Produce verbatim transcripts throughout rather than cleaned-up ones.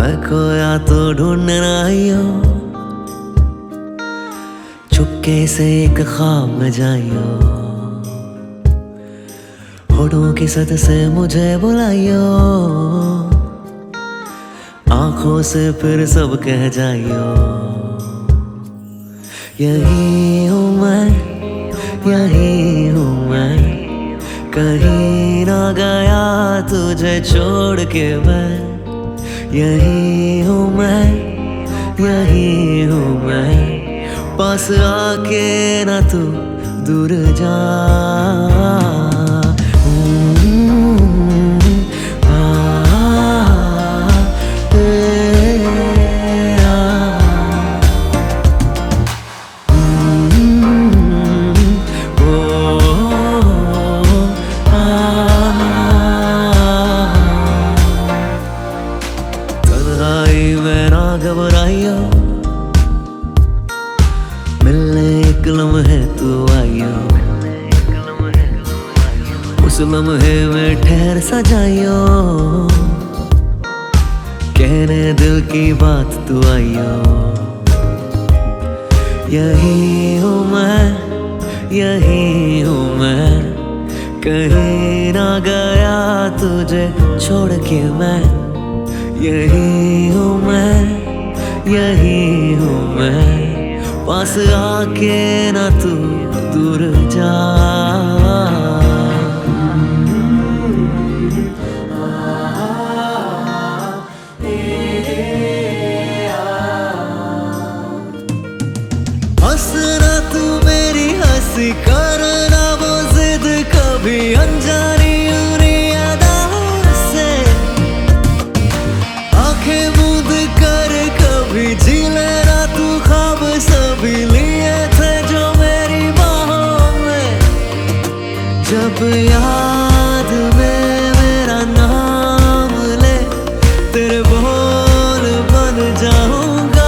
मैं खोया तो ढूंढना आइयो, चुपके से एक ख्वाब में जाइयो, होठों की सद से मुझे बुलाइयो, आंखों से फिर सब कह जाइयो। यही हूँ मैं, यही हूँ मैं, कहीं ना गया तुझे छोड़ के मैं। यही हूँ मैं, यही हूँ मैं, पास आके ना तू दूर जा। घबराइयो, मिलने एक लम्हे तू आइयो, उस लम्हे में ठहर सा जाइयो, कहने दिल की बात तू आइयो। यही हूँ मैं, यही हूँ मैं, कहीं ना गया तुझे छोड़ के मैं। यही हूँ मैं, यही हूँ मैं, पास आके ना तू दूर जा। हंसना तू मेरी हंसी, करना वो जिद कभी अनजानी जी लेना तू ख्वाब सभी लिए थे जो मेरी बाहों में। जब याद में मेरा नाम ले, तेरे बोल बन जाऊंगा,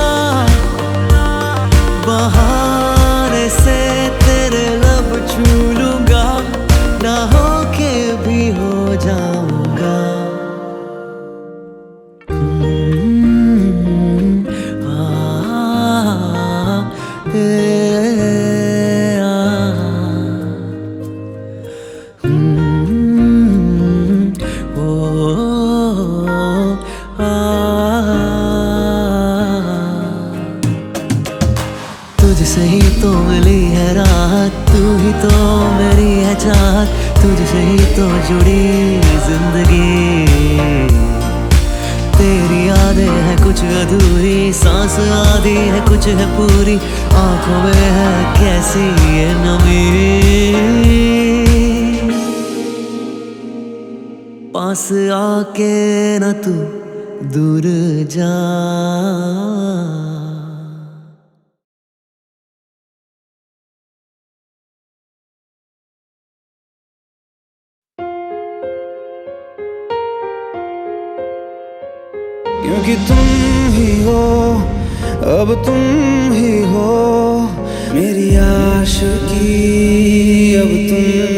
बहाने से तेरे लब छू लूंगा, ना होके भी हो जाऊंगा। तुझसे ही तो मिली है राहत, तू ही तो मेरी है चाहत, तुझसे ही तो जुड़ी जिंदगी। तेरी यादें है कुछ अधूरी, सांस आधी है कुछ है पूरी, आंखों में है कैसी ये नमी। पास आके ना तू दूर जा। क्योंकि तुम ही हो, अब तुम ही हो मेरी आशिकी, अब तुम